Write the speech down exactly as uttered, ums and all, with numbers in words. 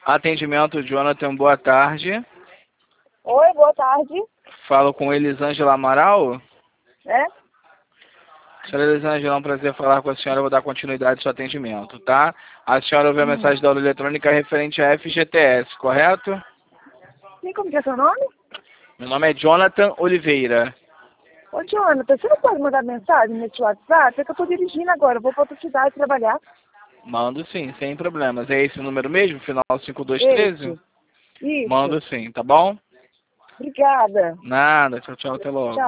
Atendimento, Jonathan, boa tarde. Oi, boa tarde. Falo com Elisângela Amaral. É? Senhora Elisângela, é um prazer falar com a senhora. Eu vou dar continuidade ao seu atendimento, tá? A senhora ouviu a Hum. mensagem da aula eletrônica referente à F G T S, correto? Sim, como que é seu nome? Meu nome é Jonathan Oliveira. Ô, Jonathan, você não pode mandar mensagem nesse WhatsApp? É que eu tô dirigindo agora, eu vou pra outra cidade trabalhar. Mando sim, sem problemas. É esse o número mesmo? Final cinco dois um três? Esse. Isso. Mando sim, tá bom? Obrigada. Nada. Tchau, tchau. Até logo. Tchau.